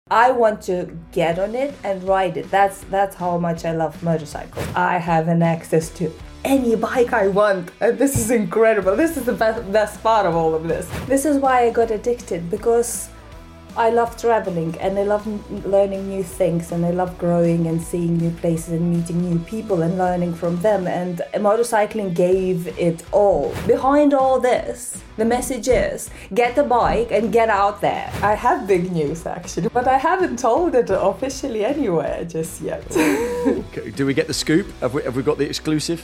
I want to get on it and ride it. That's how much I love motorcycles. I have an access to any bike I want, and this is incredible. This is the best part of all of this. This is why I got addicted, because I love traveling and I love learning new things, and I love growing and seeing new places and meeting new people and learning from them, and motorcycling gave it all. Behind all this, the message is get a bike and get out there. I have big news actually, but I haven't told it officially anywhere just yet. Okay. Do we get the scoop? Have we got the exclusive?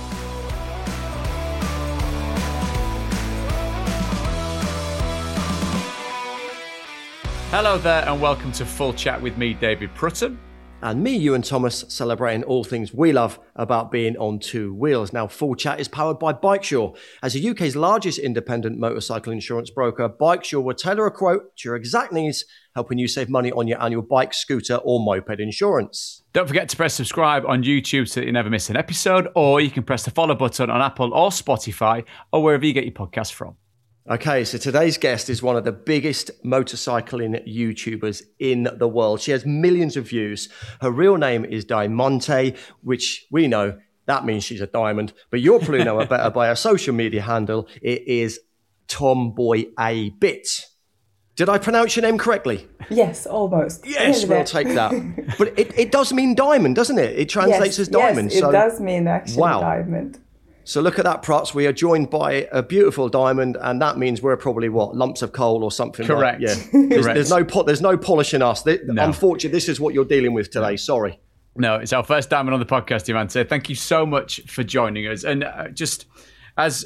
Hello there and welcome to Full Chat with me, David Prutton. And me, Ewan Thomas, celebrating all things we love about being on two wheels. Now, Full Chat is powered by Bikesure. As the UK's largest independent motorcycle insurance broker, Bikesure will tailor a quote to your exact needs, helping you save money on your annual bike, scooter or moped insurance. Don't forget to press subscribe on YouTube so that you never miss an episode, or you can press the follow button on Apple or Spotify or wherever you get your podcasts from. Okay, so today's guest is one of the biggest motorcycling YouTubers in the world. She has millions of views. Her real name is Diamante, which we know that means she's a diamond, but you'll probably know her better by her social media handle. It is Tomboy A Bit. Did I pronounce your name correctly? Yes, almost. Yes, we'll take that. But it does mean diamond, doesn't it? It translates as diamond. Yes, it does mean actually diamond. So look at that, Prutz. We are joined by a beautiful diamond, and that means we're probably, lumps of coal or something. Correct. Like, yeah. Correct. There's no polishing us. No. Unfortunately, this is what you're dealing with today. Sorry. No, it's our first diamond on the podcast, Diamante. Thank you so much for joining us. And just as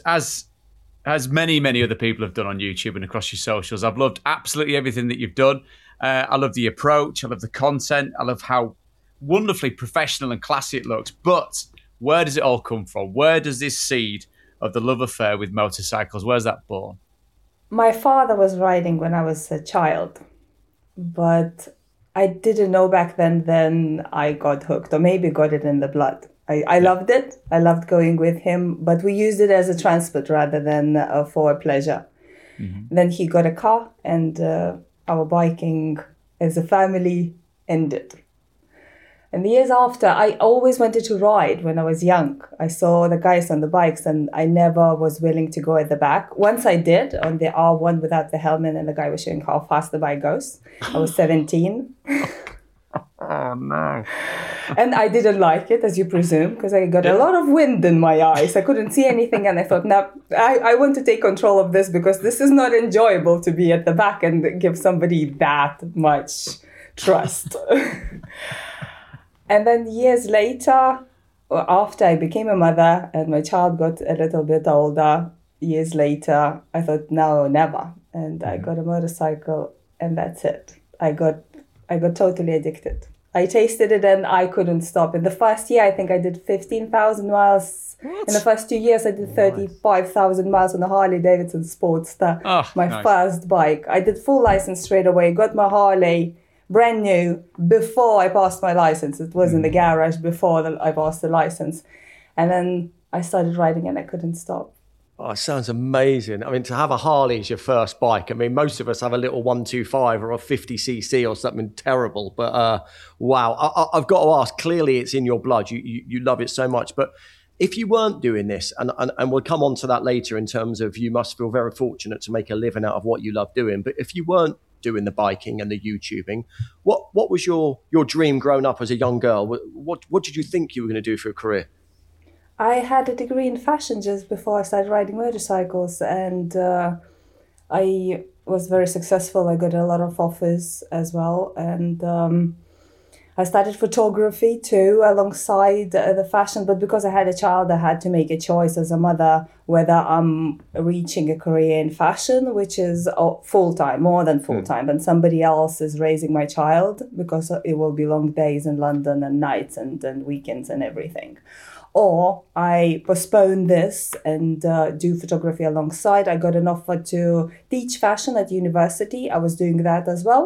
many other people have done on YouTube and across your socials, I've loved absolutely everything that you've done. I love the approach. I love the content. I love how wonderfully professional and classy it looks. But where does it all come from? Where does this seed of the love affair with motorcycles, where's that born? My father was riding when I was a child, but I didn't know back then I got hooked, or maybe got it in the blood. I loved it. I loved going with him, but we used it as a transport rather than for pleasure. Mm-hmm. Then he got a car, and our biking as a family ended. And the years after, I always wanted to ride when I was young. I saw the guys on the bikes and I never was willing to go at the back. Once I did on the R1 without the helmet, and the guy was showing how fast the bike goes. I was 17. Oh, no. And I didn't like it, as you presume, because I got a lot of wind in my eyes. I couldn't see anything, and I thought, no, I want to take control of this, because this is not enjoyable to be at the back and give somebody that much trust. And then years later, after I became a mother and my child got a little bit older, years later, I thought, now or never. And I got a motorcycle, and that's it. I got totally addicted. I tasted it and I couldn't stop. In the first year, I think I did 15,000 miles. What? In the first 2 years, I did 35,000 miles on a Harley Davidson Sportster, my first bike. I did full license straight away, got my Harley brand new before I passed my license. It was in the garage before I passed the license. And then I started riding and I couldn't stop. Oh, it sounds amazing. I mean, to have a Harley as your first bike, I mean, most of us have a little 125 or a 50cc or something terrible. But wow, I've got to ask, clearly it's in your blood. You love it so much. But if you weren't doing this, and we'll come on to that later in terms of you must feel very fortunate to make a living out of what you love doing. But if you weren't doing the biking and the YouTubing, what was your dream growing up as a young girl? What did you think you were going to do for a career? I had a degree in fashion just before I started riding motorcycles, and I was very successful. I got a lot of offers as well, and I started photography too alongside the fashion, but because I had a child, I had to make a choice as a mother whether I'm reaching a career in fashion, which is full-time, more than full-time, and somebody else is raising my child, because it will be long days in London and nights and weekends and everything. Or I postpone this and do photography alongside. I got an offer to teach fashion at university. I was doing that as well.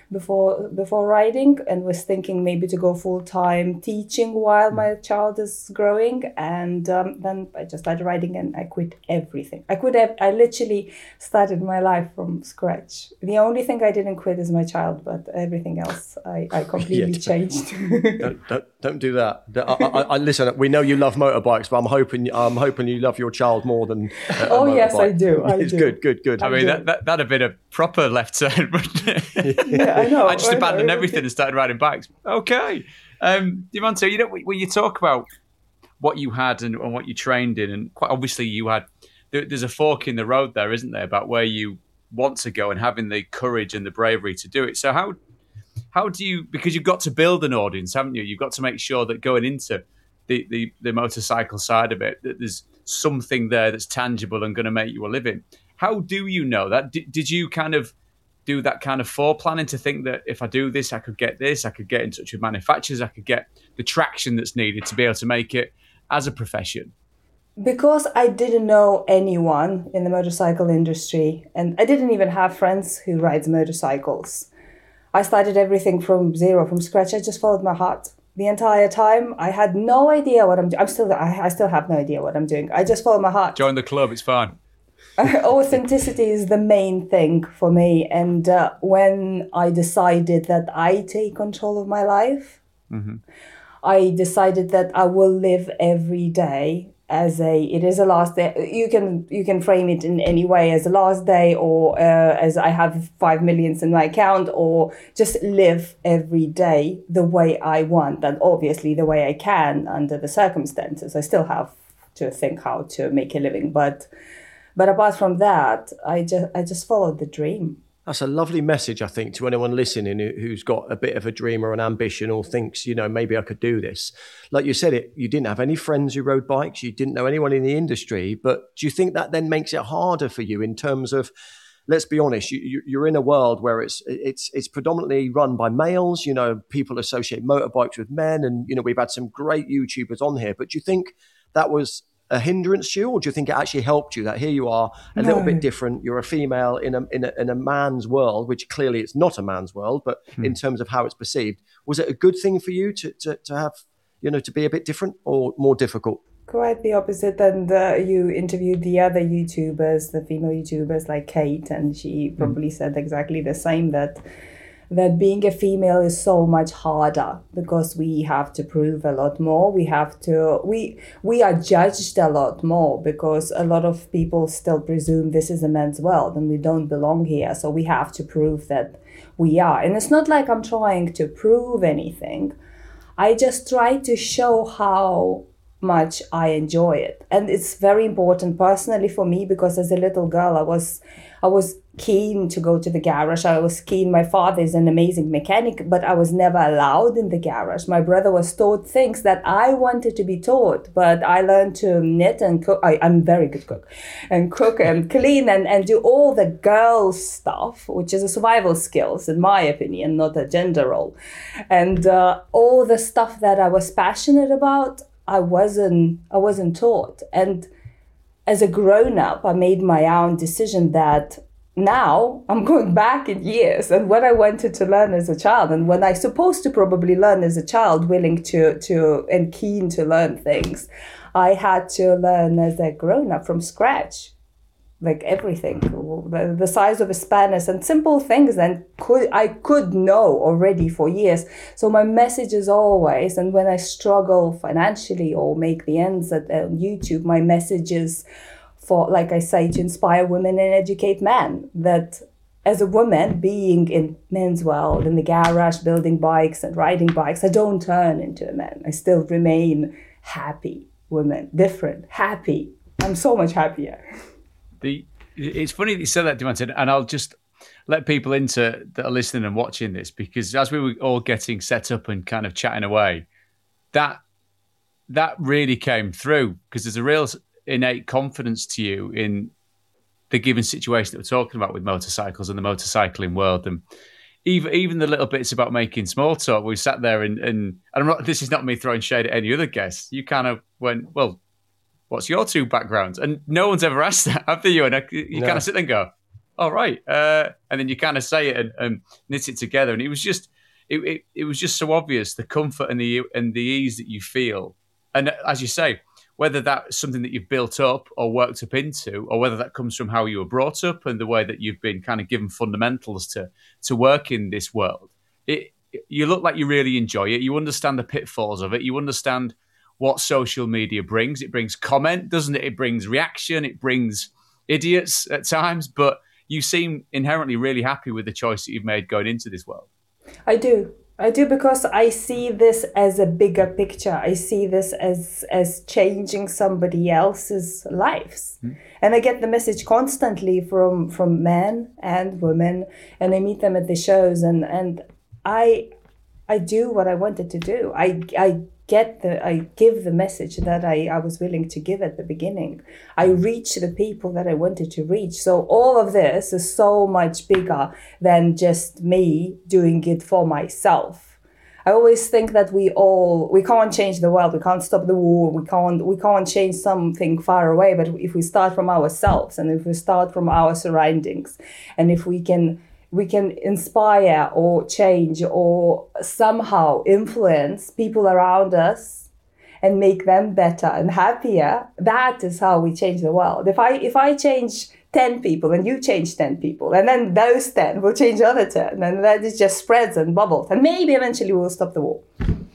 before riding, and was thinking maybe to go full-time teaching while my child is growing. And then I just started riding, and I quit everything. I literally started my life from scratch. The only thing I didn't quit is my child, but everything else I completely changed. Don't do that. I listen. We know you love motorbikes, but I'm hoping you love your child more than. Oh yes, I do. It's do. Good. I mean, that'd have been a proper left turn, wouldn't it? Yeah, I know. I just abandoned everything and started riding bikes. Okay. Diamanto, when you talk about what you had and what you trained in, and quite obviously there's a fork in the road there, isn't there, about where you want to go and having the courage and the bravery to do it. So how do you, because you've got to build an audience, haven't you? You've got to make sure that going into the motorcycle side of it, that there's something there that's tangible and going to make you a living. How do you know that? Did you kind of do that kind of foreplanning to think that if I do this, I could get this, I could get in touch with manufacturers, I could get the traction that's needed to be able to make it as a profession? Because I didn't know anyone in the motorcycle industry, and I didn't even have friends who rides motorcycles. I started everything from zero, from scratch. I just followed my heart. The entire time, I had no idea what I'm doing. I still have no idea what I'm doing. I just follow my heart. Join the club, it's fine. Authenticity is the main thing for me. And when I decided that I take control of my life, I decided that I will live every day as it is a last day. You can frame it in any way, as a last day, or as I have 5 million in my account, or just live every day the way I want, and obviously the way I can under the circumstances. I still have to think how to make a living, but apart from that, I just followed the dream. That's a lovely message, I think, to anyone listening who's got a bit of a dream or an ambition, or thinks, maybe I could do this. Like you said, you didn't have any friends who rode bikes. You didn't know anyone in the industry. But do you think that then makes it harder for you in terms of, let's be honest, you're in a world where it's predominantly run by males. People associate motorbikes with men, and we've had some great YouTubers on here. But do you think that was a hindrance to you, or do you think it actually helped you that here you are a little bit different? You're a female in a man's world, which clearly it's not a man's world, but in terms of how it's perceived, was it a good thing for you to have, to be a bit different, or more difficult? Quite the opposite. And you interviewed the other YouTubers, the female YouTubers like Kate, and she probably said exactly the same, that being a female is so much harder because we have to prove a lot more. We are judged a lot more because a lot of people still presume this is a men's world and we don't belong here. So we have to prove that we are. And it's not like I'm trying to prove anything. I just try to show how much I enjoy it. And it's very important personally for me, because as a little girl, I was keen to go to the garage. I was keen. My father is an amazing mechanic, but I was never allowed in the garage. My brother was taught things that I wanted to be taught, but I learned to knit and cook. I'm a very good cook, and cook and clean and do all the girl stuff, which is a survival skills, in my opinion, not a gender role. And all the stuff that I was passionate about, I wasn't taught. And as a grown-up, I made my own decision that now I'm going back in years, and what I wanted to learn as a child, and when I supposed to probably learn as a child, willing to and keen to learn things, I had to learn as a grown-up from scratch, like everything, the size of a spanner and simple things, and I could know already for years. So my message is always, and when I struggle financially or make the ends at YouTube, my message is for, like I say, to inspire women and educate men, that as a woman being in men's world, in the garage, building bikes and riding bikes, I don't turn into a man. I still remain happy woman, different, happy. I'm so much happier. It's funny that you said that, Diamanto, and I'll just let people into that are listening and watching this, because as we were all getting set up and kind of chatting away, that really came through, because there's a real innate confidence to you in the given situation that we're talking about with motorcycles and the motorcycling world. And even the little bits about making small talk, we sat there and this is not me throwing shade at any other guests. You kind of went, well, what's your two backgrounds? And no one's ever asked that, have they? You kind of sit there and go, all right. And then you kind of say it and knit it together. And it was just, it was just so obvious, the comfort and the ease that you feel. And as you say, whether that's something that you've built up or worked up into, or whether that comes from how you were brought up and the way that you've been kind of given fundamentals to work in this world, you look like you really enjoy it. You understand the pitfalls of it. You understand what social media brings. It brings comment, doesn't it? It brings reaction. It brings idiots at times. But you seem inherently really happy with the choice that you've made going into this world. I do because I see this as a bigger picture. I see this as changing somebody else's lives. And I get the message constantly from men and women, and I meet them at the shows, and I do what I wanted to do. I give the message that I was willing to give at the beginning. I reach the people that I wanted to reach. So all of this is so much bigger than just me doing it for myself. I always think that we can't change the world, we can't stop the war, we can't change something far away, but if we start from ourselves and if we start from our surroundings, and if we can inspire or change or somehow influence people around us and make them better and happier, that is how we change the world. If I change 10 people and you change 10 people, and then those 10 will change the other 10, and then it just spreads and bubbles, and maybe eventually we'll stop the war.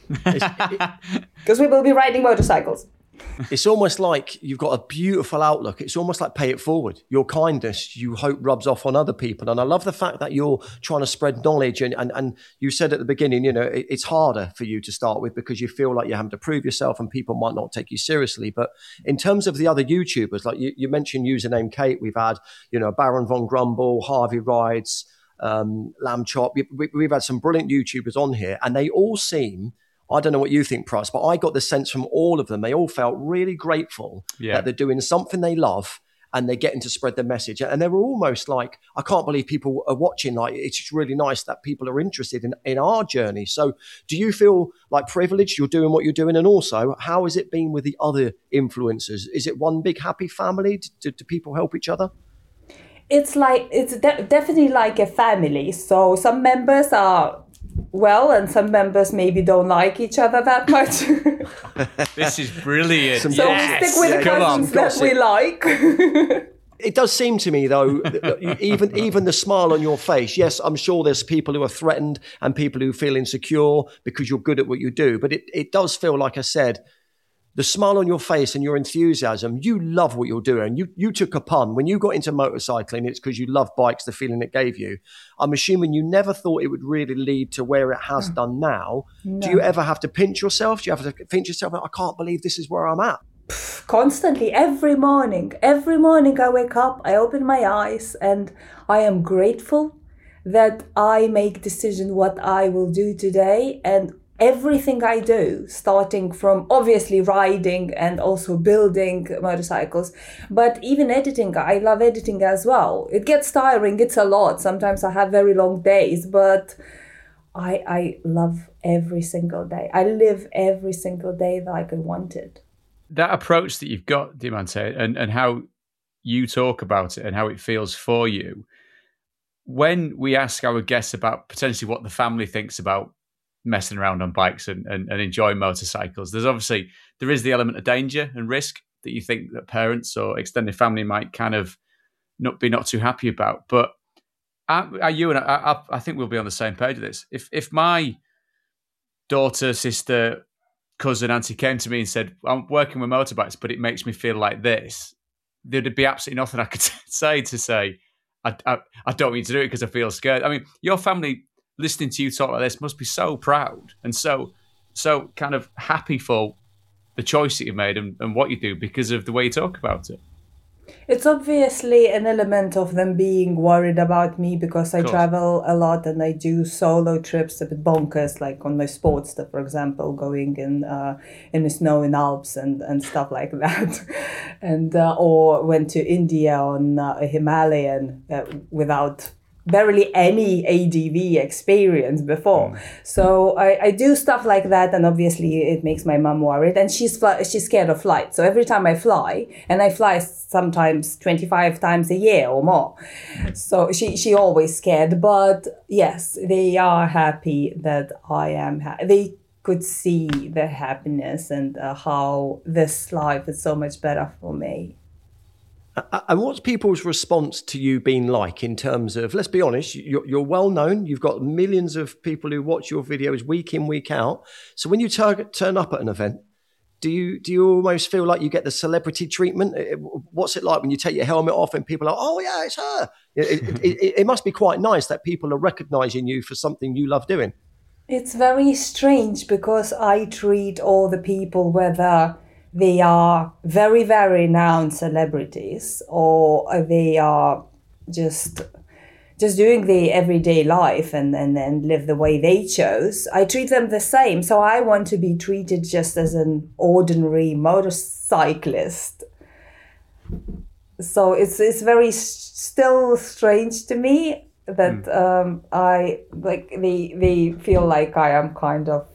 Because we will be riding motorcycles. It's almost like you've got a beautiful outlook. It's almost like pay it forward. Your kindness, you hope, rubs off on other people. And I love the fact that you're trying to spread knowledge. And you said at the beginning, it's harder for you to start with because you feel like you're having to prove yourself and people might not take you seriously. But in terms of the other YouTubers, like you mentioned Username Kate, we've had, Baron Von Grumble, Harvey Rides, Lamb Chop. We've had some brilliant YouTubers on here, and they all seem... I don't know what you think, Price, but I got the sense from all of them, they all felt really grateful that they're doing something they love and they're getting to spread the message. And they were almost like, I can't believe people are watching. Like, it's just really nice that people are interested in our journey. So do you feel like privileged you're doing what you're doing? And also, how has it been with the other influencers? Is it one big happy family? Do people help each other? It's definitely like a family. So some members are well, and some members maybe don't like each other that much. This is brilliant. So we stick with the cousins that we like. It does seem to me, though, even the smile on your face, yes, I'm sure there's people who are threatened and people who feel insecure because you're good at what you do. But it does feel, like I said, the smile on your face and your enthusiasm, you love what you're doing. You took a pun. When you got into motorcycling, it's because you love bikes, the feeling it gave you. I'm assuming you never thought it would really lead to where it has done now. No. Do you ever have to pinch yourself? Do you have to pinch yourself? I can't believe this is where I'm at. Constantly, every morning I wake up, I open my eyes, and I am grateful that I make decision what I will do today. And everything I do, starting from obviously riding and also building motorcycles, but even editing, I love editing as well. It gets tiring, it's a lot. Sometimes I have very long days, but I love every single day. I live every single day like I wanted. That approach that you've got, Diamante, and how you talk about it and how it feels for you, when we ask our guests about potentially what the family thinks about messing around on bikes and enjoying motorcycles, there is the element of danger and risk that you think that parents or extended family might kind of not too happy about. But are you and I think we'll be on the same page with this. If my daughter, sister, cousin, auntie came to me and said, I'm working with motorbikes, but it makes me feel like this, there'd be absolutely nothing I could say, I don't need to do it because I feel scared. I mean, your family, listening to you talk like this, must be so proud and so kind of happy for the choice that you've made and what you do because of the way you talk about it. It's obviously an element of them being worried about me because I travel a lot and I do solo trips a bit bonkers, like on my sports stuff, for example, going in the snow in Alps and stuff like that. And or went to India on a Himalayan without barely any ADV experience before. So I do stuff like that, and obviously it makes my mum worried, and she's scared of flights. So every time I fly, and I fly sometimes 25 times a year or more, so she always scared. But yes, they are happy that I am they could see the happiness and how this life is so much better for me. And what's people's response to you been like in terms of, let's be honest, you're well known, you've got millions of people who watch your videos week in, week out. So when you turn up at an event, do you almost feel like you get the celebrity treatment? What's it like when you take your helmet off and people are, oh yeah, it's her? It must be quite nice that people are recognizing you for something you love doing. It's very strange because I treat all the people, whether they are very, very renowned celebrities or they are just doing the everyday life and live the way they chose. I treat them the same. So I want to be treated just as an ordinary motorcyclist. So it's very still strange to me that I like they feel like I am kind of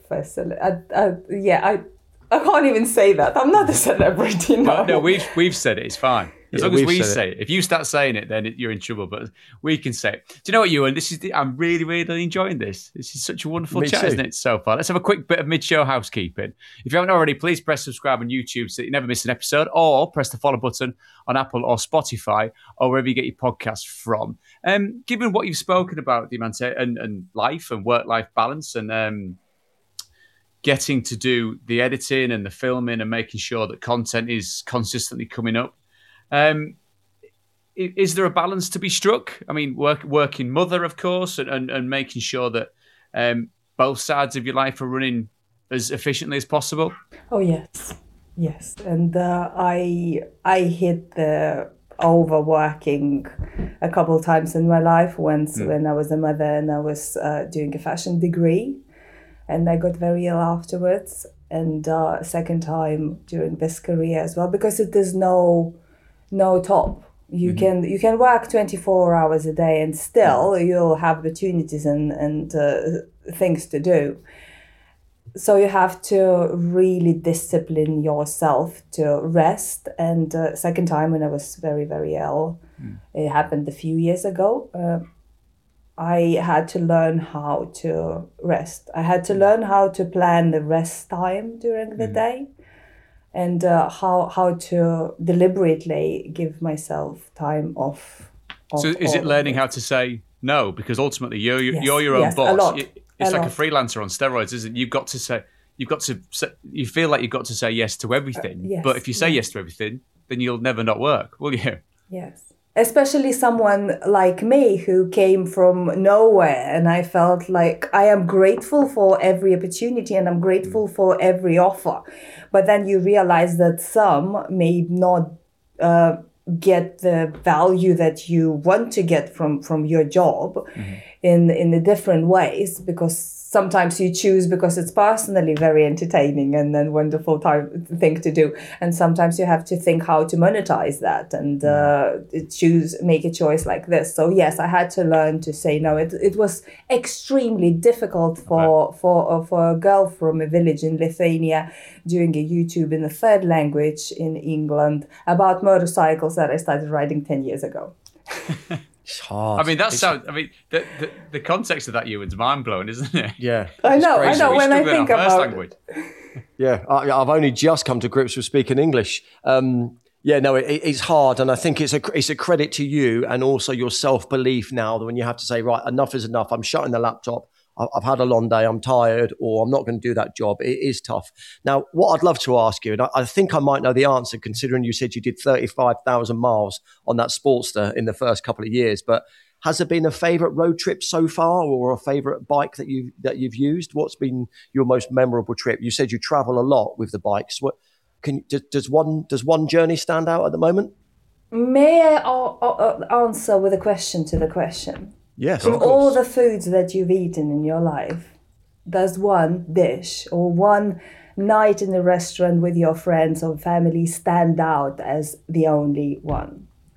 I can't even say that. I'm not a celebrity. No, we've said it. It's fine. As long as we say it. If you start saying it, then you're in trouble. But we can say it. Do you know what, Ewan? I'm really, really enjoying this. This is such a wonderful chat, isn't it, so far? Let's have a quick bit of mid-show housekeeping. If you haven't already, please press subscribe on YouTube so that you never miss an episode, or press the follow button on Apple or Spotify or wherever you get your podcasts from. Given what you've spoken about, Diamante, and life and work-life balance and getting to do the editing and the filming and making sure that content is consistently coming up, is there a balance to be struck? I mean, working mother, of course, and making sure that both sides of your life are running as efficiently as possible? Oh, yes. And I hit the overworking a couple of times in my life. Once when I was a mother and I was doing a fashion degree, and I got very ill afterwards. And second time during this career as well, because it is no top. You can work 24 hours a day and still you'll have opportunities and things to do. So you have to really discipline yourself to rest. And second time when I was very, very ill, it happened a few years ago. I had to learn how to rest. I had to learn how to plan the rest time during the day, and how to deliberately give myself time off. So is it learning how to say no? Because ultimately you're your own boss. It's like a freelancer on steroids, isn't it? You feel like you've got to say yes to everything. But if you say yes to everything, then you'll never not work, will you? Yes. Especially someone like me who came from nowhere, and I felt like I am grateful for every opportunity and I'm grateful for every offer. But then you realize that some may not get the value that you want to get from your job in the different ways, because sometimes you choose because it's personally very entertaining and then wonderful thing to do, and sometimes you have to think how to monetize that and make a choice like this. So yes, I had to learn to say no. It was extremely difficult for a girl from a village in Lithuania doing a YouTube in the third language in England about motorcycles that I started riding 10 years ago. It's hard. I mean, the context of that, Ewan's mind blowing, isn't it? Yeah, I know. When I think about language. Yeah, I've only just come to grips with speaking English. It's hard, and I think it's a credit to you and also your self-belief now that when you have to say, right, enough is enough. I'm shutting the laptop. I've had a long day, I'm tired, or I'm not going to do that job. It is tough. Now, what I'd love to ask you, and I think I might know the answer considering you said you did 35,000 miles on that Sportster in the first couple of years, but has there been a favourite road trip so far or a favourite bike that you've used? What's been your most memorable trip? You said you travel a lot with the bikes. Does one journey stand out at the moment? May I answer with a question to the question? Yes, From all the foods that you've eaten in your life, does one dish or one night in a restaurant with your friends or family stand out as the only one?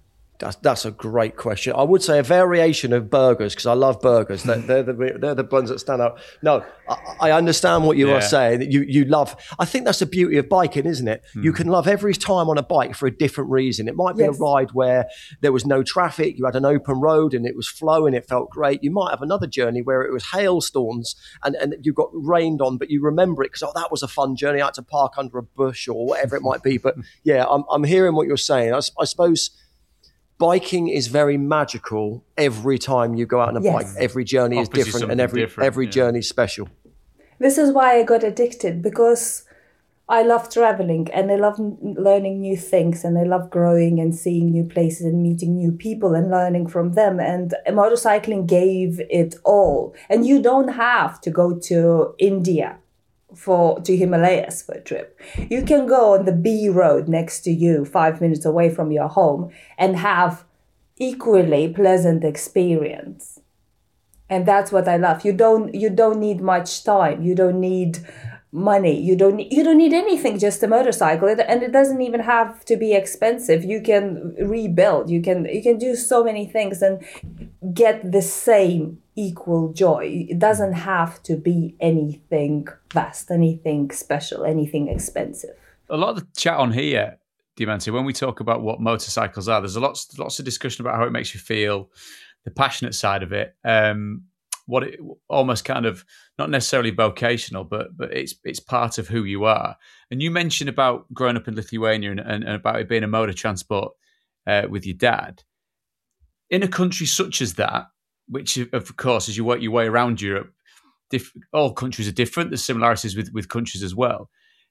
That's a great question. I would say a variation of burgers, because I love burgers. They're the ones that stand out. No, I understand what you are saying. You love. I think that's the beauty of biking, isn't it? You can love every time on a bike for a different reason. It might be a ride where there was no traffic, you had an open road and it was flowing, it felt great. You might have another journey where it was hailstorms and you got rained on, but you remember it because that was a fun journey. I had to park under a bush or whatever it might be. But yeah, I'm hearing what you're saying. I suppose biking is very magical every time you go out on a bike. Every journey is different and every journey is special. This is why I got addicted, because I love traveling and I love learning new things and I love growing and seeing new places and meeting new people and learning from them. And motorcycling gave it all. And you don't have to go to India to Himalayas for a trip. You can go on the B road next to you, 5 minutes away from your home, and have equally pleasant experience. And that's what I love. You don't need much time. You don't need money. You don't need anything, just a motorcycle. And it doesn't even have to be expensive. You can rebuild. You can do so many things and get the same equal joy. It doesn't have to be anything vast, anything special, anything expensive. A lot of the chat on here, Diamanti, when we talk about what motorcycles are, there's lots of discussion about how it makes you feel, the passionate side of it, what it almost kind of not necessarily vocational, but it's part of who you are. And you mentioned about growing up in Lithuania and about it being a mode of transport with your dad. In a country such as that, which of course, as you work your way around Europe, all countries are different. There's similarities with countries as well.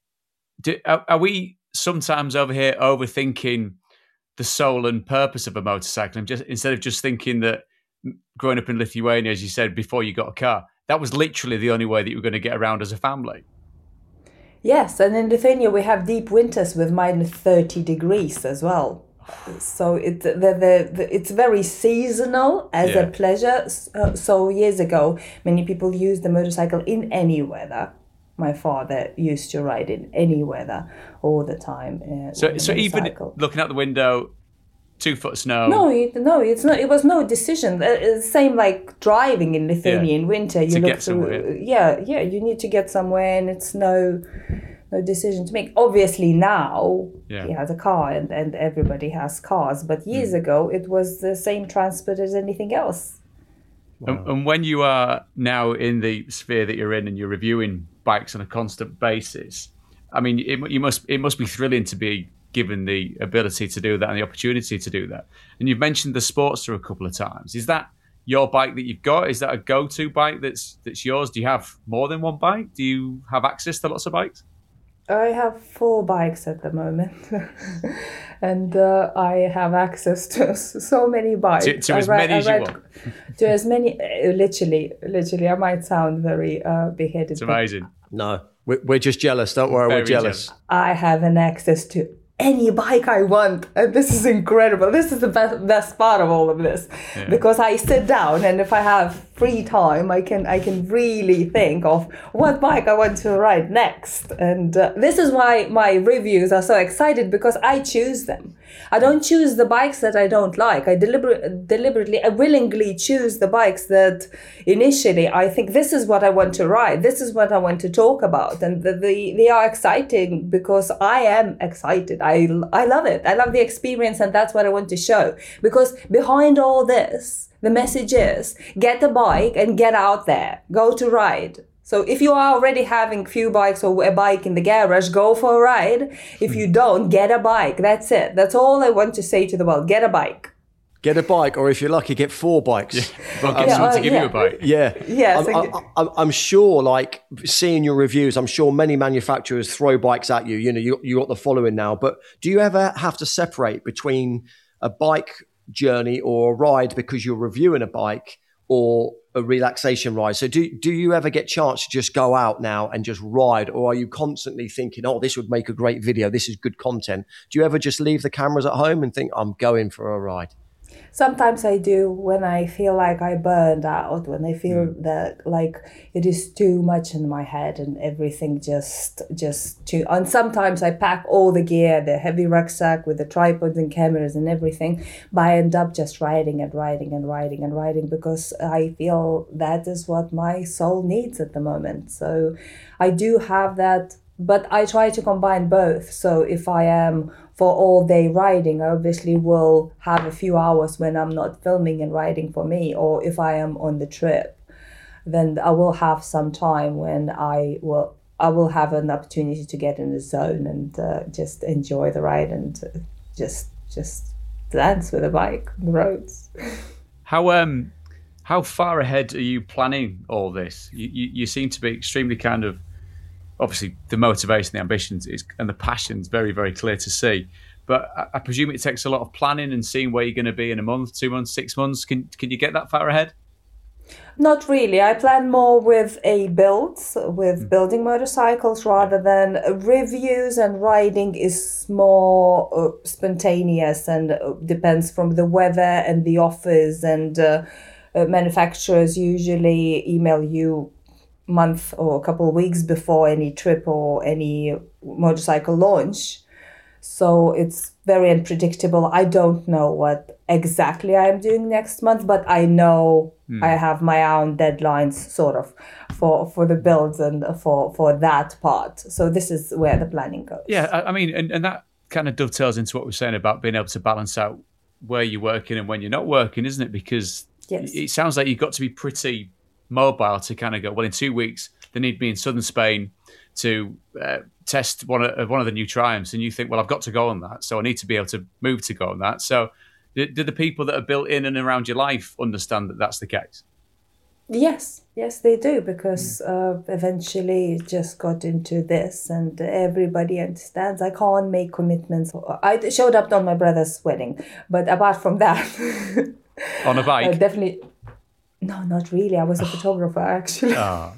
Are we sometimes over here overthinking the soul and purpose of a motorcycle, instead of just thinking that growing up in Lithuania, as you said, before you got a car, that was literally the only way that you were going to get around as a family? Yes, and in Lithuania we have deep winters with minus 30 degrees as well. So it's very seasonal as a pleasure. So years ago, many people used the motorcycle in any weather. My father used to ride in any weather all the time. So even looking out the window, 2 foot of snow. No, it's not. It was no decision. Same like driving in Lithuania in winter. You look through. Yeah. You need to get somewhere, and it's no decision to make. Obviously now he has a car, and everybody has cars. But years ago, it was the same transport as anything else. Wow. And when you are now in the sphere that you're in, and you're reviewing bikes on a constant basis, I mean, it must be thrilling to be given the ability to do that and the opportunity to do that. And you've mentioned the Sportster a couple of times. Is that your bike that you've got? Is that a go-to bike that's yours? Do you have more than one bike? Do you have access to lots of bikes? I have 4 bikes at the moment, and I have access to so many bikes. To as many as you want. To as many, literally, I might sound very beheaded. It's amazing. No, we're just jealous. Don't worry, we're jealous. I have an access to any bike I want, and this is incredible. This is the best part of all of this, because I sit down, and if I have free time, I can really think of what bike I want to ride next. And this is why my reviews are so excited, because I choose them. I don't choose the bikes that I don't like. I deliberately, I willingly choose the bikes that initially I think this is what I want to ride. This is what I want to talk about. And they are exciting because I am excited. I love it. I love the experience, and that's what I want to show. Because behind all this, the message is get a bike and get out there. Go to ride. So if you are already having few bikes or a bike in the garage, go for a ride. If you don't, get a bike. That's it. That's all I want to say to the world. Get a bike. Get a bike, or if you're lucky, get 4 bikes. Yeah. Well, get someone to give you a bike. Yeah. Yes. I'm sure, like, seeing your reviews, I'm sure many manufacturers throw bikes at you. You know, you got the following now. But do you ever have to separate between a bike journey or a ride because you're reviewing a bike, or a relaxation ride? So do you ever get chance to just go out now and just ride, or are you constantly thinking, oh, this would make a great video, this is good content? Do you ever just leave the cameras at home and think, I'm going for a ride? Sometimes I do when I feel like I burned out, when I feel that like it is too much in my head and everything just too. And sometimes I pack all the gear, the heavy rucksack with the tripods and cameras and everything, but I end up just writing and writing and writing and writing because I feel that is what my soul needs at the moment. So I do have that, but I try to combine both. So if I am for all day writing, I obviously will have a few hours when I'm not filming and writing for me. Or if I am on the trip, then I will have some time when I will have an opportunity to get in the zone and just enjoy the ride and just dance with a bike on the roads. How far ahead are you planning all this? You seem to be extremely kind of, obviously the motivation, the ambitions and the passion's very, very clear to see. But I presume it takes a lot of planning and seeing where you're going to be in a month, 2 months, 6 months. Can you get that far ahead? Not really. I plan more with building motorcycles rather than reviews, and riding is more spontaneous and depends from the weather and the offers, and manufacturers usually email you month or a couple of weeks before any trip or any motorcycle launch. So it's very unpredictable. I don't know what exactly I'm doing next month, but I know I have my own deadlines sort of for the builds and for that part. So this is where the planning goes. Yeah, I mean, and that kind of dovetails into what we're saying about being able to balance out where you're working and when you're not working, isn't it? Because it sounds like you've got to be pretty mobile to kind of go, well, in 2 weeks, they need me in southern Spain to test one of the new Triumphs, and you think, well, I've got to go on that, so I need to be able to move to go on that. So do the people that are built in and around your life understand that that's the case? Yes, they do, because eventually it just got into this and everybody understands. I can't make commitments. I showed up on my brother's wedding, but apart from that... On a bike? Definitely... No, not really. I was a photographer, actually. Oh.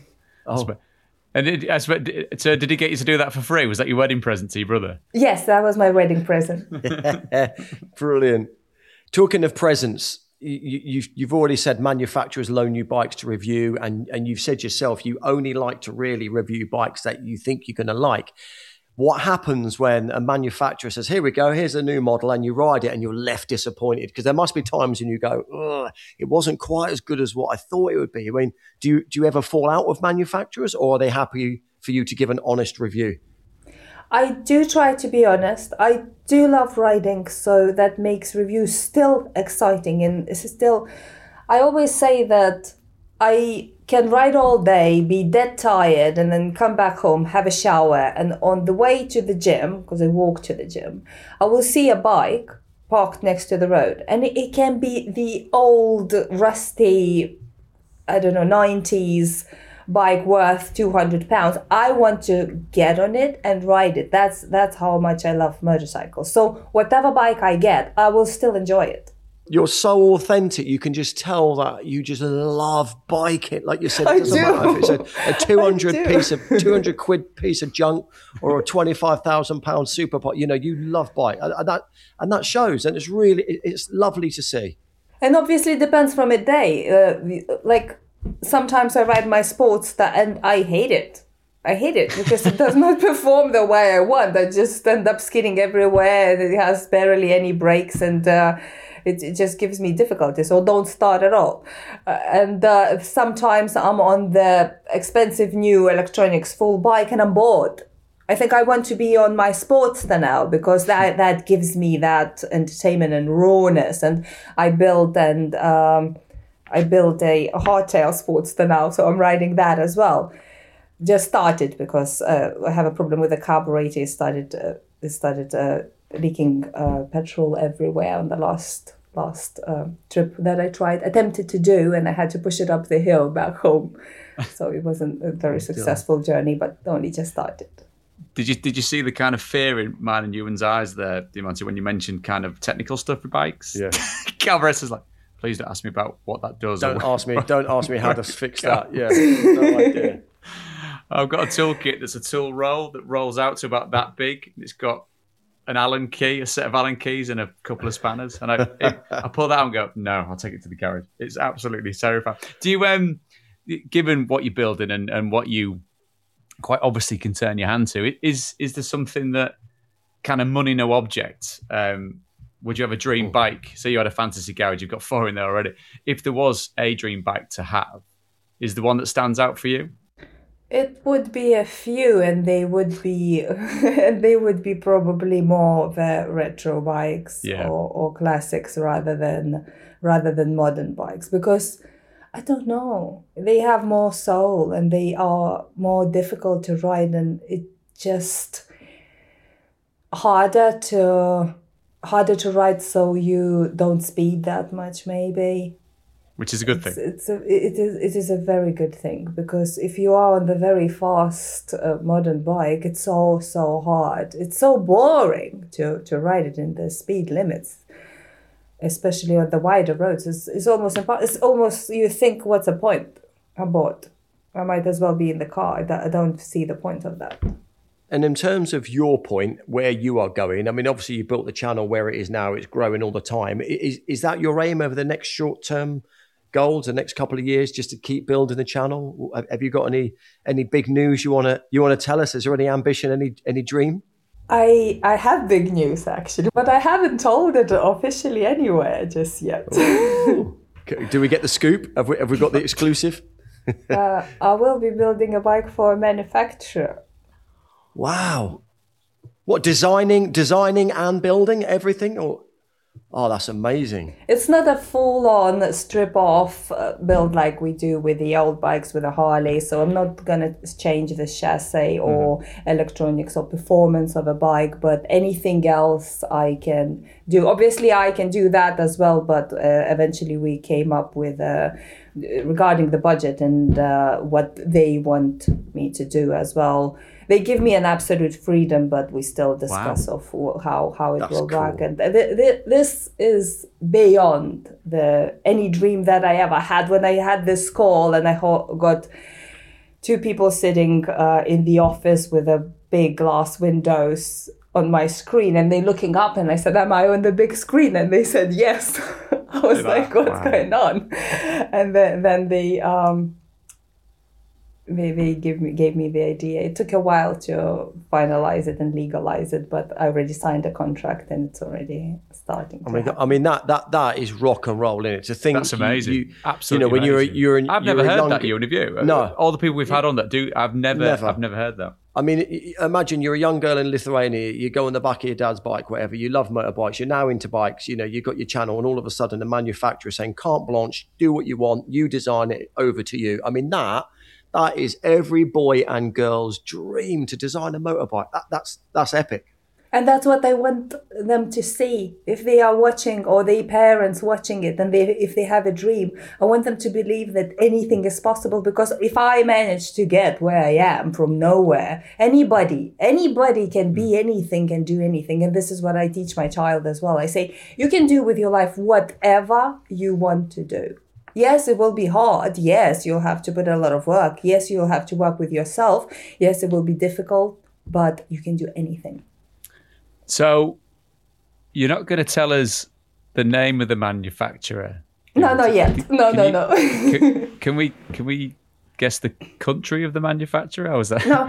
And so did he get you to do that for free? Was that your wedding present to your brother? Yes, that was my wedding present. Brilliant. Talking of presents, you've already said manufacturers loan you bikes to review, and you've said yourself you only like to really review bikes that you think you're going to like. What happens when a manufacturer says, here we go, here's a new model, and you ride it and you're left disappointed? Because there must be times when you go, ugh, it wasn't quite as good as what I thought it would be. I mean, do you ever fall out with manufacturers, or are they happy for you to give an honest review? I do try to be honest. I do love riding, so that makes reviews still exciting. And it's still, I always say that I can ride all day, be dead tired, and then come back home, have a shower, and on the way to the gym, because I walk to the gym, I will see a bike parked next to the road, and it can be the old rusty, I don't know, 90s bike worth £200. I want to get on it and ride it. That's how much I love motorcycles. So whatever bike I get, I will still enjoy it. You're so authentic. You can just tell that you just love biking. Like you said, it doesn't matter if it's a 200 quid piece of junk or a £25,000 super bike. You know, you love bike, and that shows. And it's lovely to see. And obviously, it depends from a day. Like sometimes I ride my sports and I hate it. I hate it because it does not perform the way I want. I just end up skidding everywhere. It has barely any brakes, and it just gives me difficulty. So don't start at all. And sometimes I'm on the expensive new electronics full bike and I'm bored. I think I want to be on my Sportster now because that gives me that entertainment and rawness. And I built a hardtail Sportster now, so I'm riding that as well. Just started because I have a problem with the carburetor. It started leaking petrol everywhere on the last trip that I attempted to do, and I had to push it up the hill back home. So it wasn't a very successful journey, but only just started. Did you see the kind of fear in mine and Ewan's eyes there, Diamante, when you mentioned kind of technical stuff with bikes? Yeah. Calvares is like, please don't ask me about what that does. Don't ask me how to fix that. Yeah, no idea. I've got a toolkit that's a tool roll that rolls out to about that big. It's got an Allen key, a set of Allen keys, and a couple of spanners, and I pull that out and go, no, I'll take it to the garage. It's absolutely terrifying. Do you, given what you're building and what you quite obviously can turn your hand to, is there something that kind of money no object? Would you have a dream bike? Say you had a fantasy garage, you've got 4 in there already. If there was a dream bike to have, is the one that stands out for you? It would be a few, and they would be probably more the retro bikes or classics rather than modern bikes, because I don't know, they have more soul and they are more difficult to ride, and it just harder to ride, so you don't speed that much, maybe. Which is a good thing. It is a very good thing, because if you are on the very fast modern bike, it's so hard. It's so boring to ride it in the speed limits, especially on the wider roads. It's almost impossible. It's almost, you think, what's the point? I'm bored. I might as well be in the car. I don't see the point of that. And in terms of your point, where you are going, I mean, obviously you built the channel where it is now, it's growing all the time. Is that your aim over the next short-term goals, the next couple of years, just to keep building the channel? Have you got any big news you want to tell us? Is there any ambition, any dream? I have big news, actually, but I haven't told it officially anywhere just yet. Do we get the scoop? Have we got the exclusive? I will be building a bike for a manufacturer. Wow. What, designing and building everything? Oh, that's amazing. It's not a full-on strip-off build like we do with the old bikes with a Harley, so I'm not going to change the chassis or electronics or performance of a bike, but anything else I can do. Obviously, I can do that as well, but eventually we came up with, regarding the budget and what they want me to do as well. They give me an absolute freedom, but we still discuss of how it will work. And this is beyond any dream that I ever had. When I had this call and I got 2 people sitting in the office with a big glass windows on my screen, and they looking up, and I said, "Am I on the big screen?" And they said, "Yes." I was like, "What's going on?" And then they gave me the idea. It took a while to finalize it and legalize it, but I already signed a contract and it's already starting. I mean that is rock and roll, isn't it? To think that's amazing. You, absolutely. When amazing. I've never heard that, you and you. No, all the people we've had on that do. I've never heard that. I mean, imagine you're a young girl in Lithuania, you go on the back of your dad's bike, whatever, you love motorbikes, you're now into bikes, you've got your channel, and all of a sudden the manufacturer saying, carte blanche, do what you want, you design it, over to you. I mean, that is every boy and girl's dream, to design a motorbike. That's epic. And that's what I want them to see. If they are watching, or their parents watching it, and if they have a dream, I want them to believe that anything is possible. Because if I manage to get where I am from nowhere, anybody can be anything, can do anything. And this is what I teach my child as well. I say, you can do with your life whatever you want to do. Yes, it will be hard. Yes, you'll have to put a lot of work. Yes, you'll have to work with yourself. Yes, it will be difficult, but you can do anything. So you're not going to tell us the name of the manufacturer? No, not yet. No. Can we guess the country of the manufacturer? How was that? No.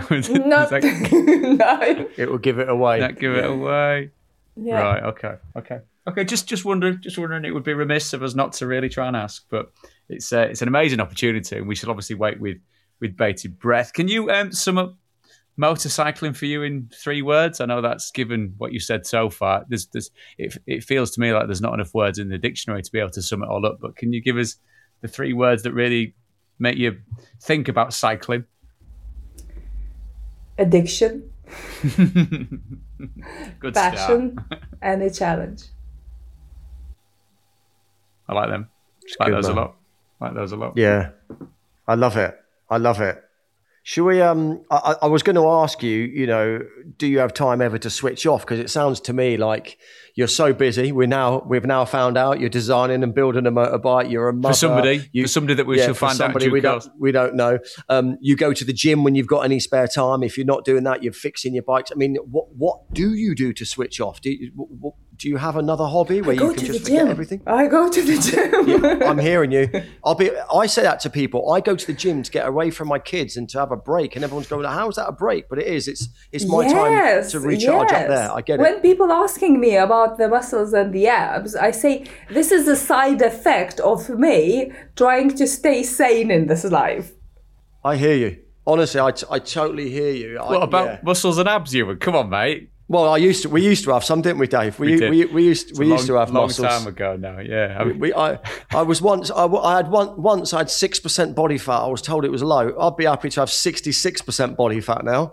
No. It will give it away. That give it away. Yeah. Right. Okay. Just wondering. It would be remiss of us not to really try and ask, but it's an amazing opportunity, and we should obviously wait with bated breath. Can you sum up motorcycling for you in 3 words? I know that's given what you said so far. It feels to me like there's not enough words in the dictionary to be able to sum it all up. But can you give us the 3 words that really make you think about cycling? Addiction. Good passion start. And a challenge. I like them. Like those a lot. Yeah, I love it. Should we? I was going to ask you. You know, do you have time ever to switch off? Because it sounds to me like you're so busy. We've now found out you're designing and building a motorbike. You're a mother. For somebody that we shall find out. We don't know. You go to the gym when you've got any spare time. If you're not doing that, you're fixing your bikes. I mean, what do you do to switch off? Do you have another hobby where you can just forget everything? I go to the gym. Yeah, I'm hearing you. I say that to people. I go to the gym to get away from my kids and to have a break, and everyone's going, "How's that a break?" But it is. It's my time to recharge up there. I get it. When people asking me about the muscles and the abs, I say this is a side effect of me trying to stay sane in this life. I hear you. Honestly, I totally hear you. What about muscles and abs, Ewan? Come on, mate. Well, we used to have some, didn't we, Dave? We used to have muscles. Long time ago now, yeah. I was once. I had 6% body fat. I was told it was low. I'd be happy to have 66% body fat now.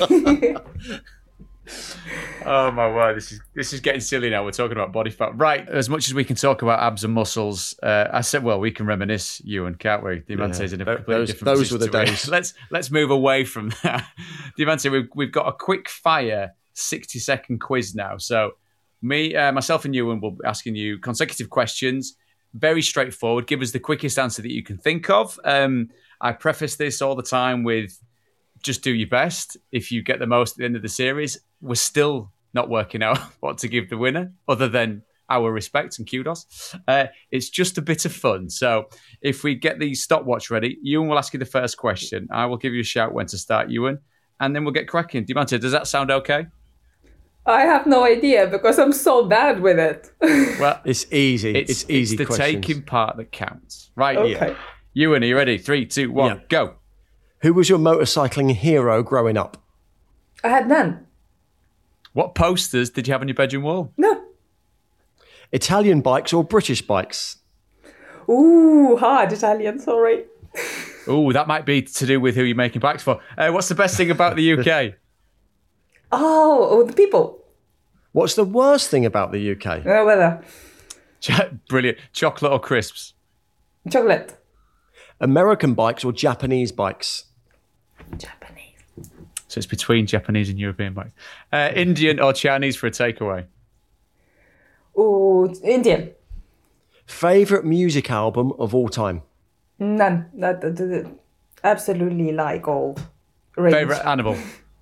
Oh my word, this is getting silly now. We're talking about body fat, right? As much as we can talk about abs and muscles, I said, well, we can reminisce, Ewan, can't we? Diamante's in a completely different those were the days. Let's move away from that. Diamante, we've got a quick fire 60-second quiz now. So myself and Ewan will be asking you consecutive questions, very straightforward. Give us the quickest answer that you can think of. I preface this all the time with just do your best. If you get the most at the end of the series, we're still not working out what to give the winner other than our respect and kudos. It's just a bit of fun. So if we get the stopwatch ready, Ewan will ask you the first question. I will give you a shout when to start, Ewan, and then we'll get cracking. Diamante, does that sound okay? I have no idea because I'm so bad with it. Well, it's easy. It's easy. It's the questions. taking part that counts. Right, Okay. Ewan, are you ready? 3, 2, 1, go. Who was your motorcycling hero growing up? I had none. What posters did you have on your bedroom wall? No. Italian bikes or British bikes? Ooh, hard Italian, sorry. Ooh, that might be to do with who you're making bikes for. What's the best thing about the UK? Oh, the people. What's the worst thing about the UK? Weather. Brilliant. Chocolate or crisps? Chocolate. American bikes or Japanese bikes? Japanese. So it's between Japanese and European bikes. Indian or Chinese for a takeaway? Ooh, Indian. Favourite music album of all time? None. That absolutely like all range. Favourite animal?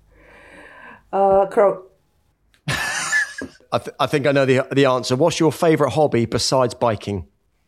Crow. I think I know the answer. What's your favourite hobby besides biking?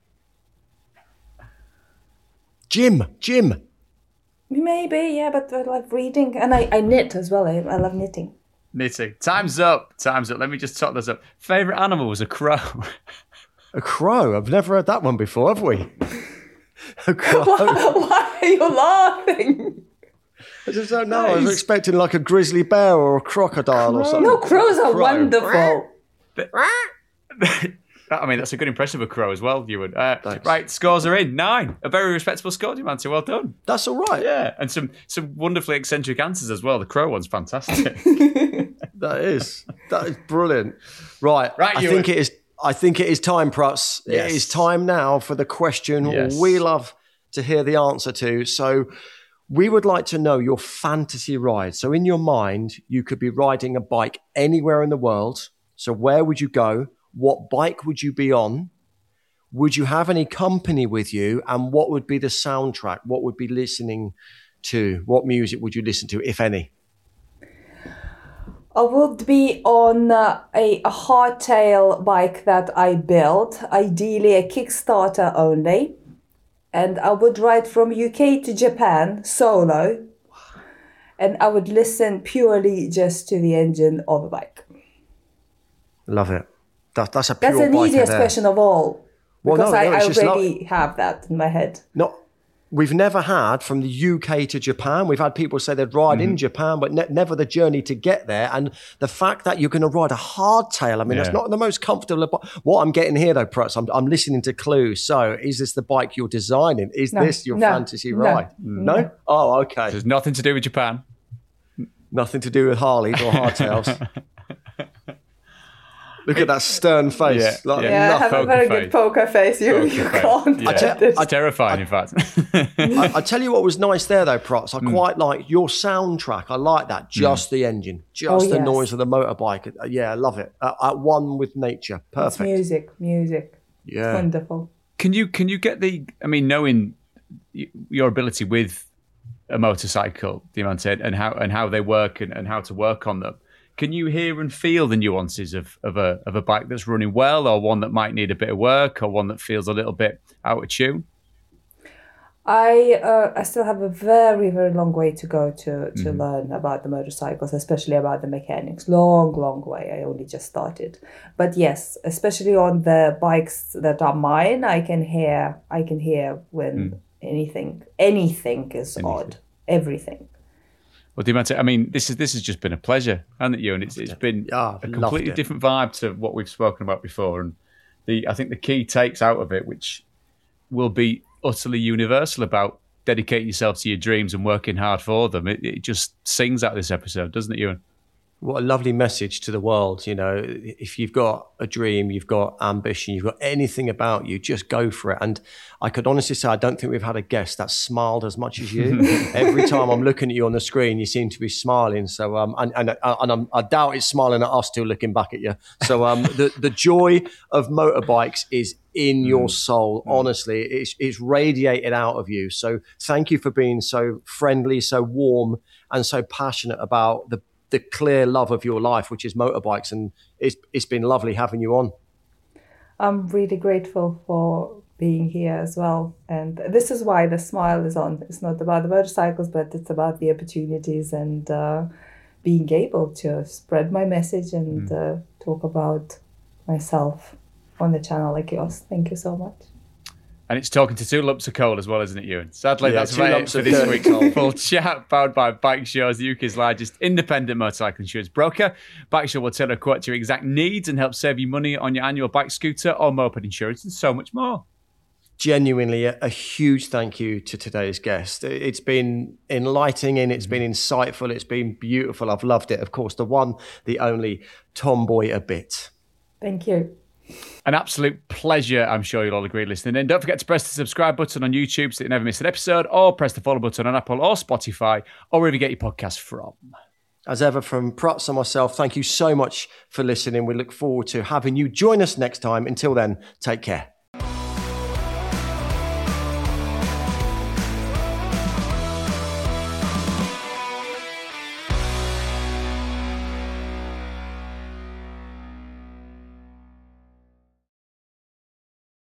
Gym. Maybe, yeah, but I love reading. And I knit as well. I love knitting. Knitting. Time's up. Let me just top this up. Favourite animal was a crow. A crow? I've never heard that one before, have we? A crow. Why are you laughing? I just don't know. I was expecting like a grizzly bear or a crocodile or something. No, crows are wonderful. I mean, that's a good impression of a crow as well, Ewan. Right, scores are in. 9. A very respectable score, Diamante. Well done. That's all right. Yeah, and some wonderfully eccentric answers as well. The crow one's fantastic. That is brilliant. Right, Ewan. I think it is time, Prutz. Yes. It is time now for the question we love to hear the answer to. So we would like to know your fantasy ride. So in your mind, you could be riding a bike anywhere in the world. So where would you go? What bike would you be on? Would you have any company with you? And what would be the soundtrack? What would be listening to? What music would you listen to, if any? I would be on a hardtail bike that I built, ideally a Kickstarter only. And I would ride from UK to Japan solo. And I would listen purely just to the engine of a bike. Love it. That's a pure That's the easiest there. question of all. Because I it's already have that in my head. We've never had from the UK to Japan. We've had people say they'd ride in Japan, but never the journey to get there. And the fact that you're going to ride a hardtail, I mean, that's not the most comfortable. What I'm getting here, though, Prutz, I'm listening to clues. So is this the bike you're designing? Is this your fantasy ride? No? Oh, okay. There's nothing to do with Japan. Nothing to do with Harleys or hardtails. Look at that stern face. I have a very good poker face. You can't. It's terrifying, in fact. I tell you what was nice there, though, Prots. I quite like your soundtrack. I like that. Just the engine. Just the noise of the motorbike. Yeah, I love it. At one with nature. Perfect. It's music. Yeah. It's wonderful. Can you get knowing your ability with a motorcycle, Diamante, and how they work and how to work on them, can you hear and feel the nuances of a bike that's running well, or one that might need a bit of work, or one that feels a little bit out of tune? I still have a very, very long way to go to learn about the motorcycles, especially about the mechanics. Long way. I only just started. But yes, especially on the bikes that are mine, I can hear when anything is odd. Everything. Well, Diamante, this has just been a pleasure, hasn't it, you? And it's been a completely different vibe to what we've spoken about before. And I think the key takes out of it, which will be utterly universal, about dedicating yourself to your dreams and working hard for them. It just sings out of this episode, doesn't it, Ewan? What a lovely message to the world. You know, if you've got a dream, you've got ambition, you've got anything about you, just go for it. And I could honestly say, I don't think we've had a guest that smiled as much as you. Every time I'm looking at you on the screen, you seem to be smiling. So, I doubt it's smiling at us two looking back at you. So, the joy of motorbikes is in your soul. Honestly, it's radiated out of you. So thank you for being so friendly, so warm, and so passionate about the clear love of your life, which is motorbikes. And it's been lovely having you on. I'm really grateful for being here as well. And this is why the smile is on. It's not about the motorcycles, but it's about the opportunities and being able to spread my message and talk about myself on the channel like yours. Thank you so much. And it's talking to two lumps of coal as well, isn't it, Ewan? Sadly, that's about it for this week's full chat, powered by Bike Insure, the UK's largest independent motorcycle insurance broker. Bike Insure will tailor a quote to your exact needs and help save you money on your annual bike, scooter or moped insurance, and so much more. Genuinely, a huge thank you to today's guest. It's been enlightening, it's been insightful, it's been beautiful. I've loved it. Of course, the one, the only Tomboy a bit. Thank you. An absolute pleasure, I'm sure you'll all agree, listening. And don't forget to press the subscribe button on YouTube so that you never miss an episode, or press the follow button on Apple or Spotify, or wherever you get your podcasts from. As ever, from Prots and myself, thank you so much for listening. We look forward to having you join us next time. Until then, take care.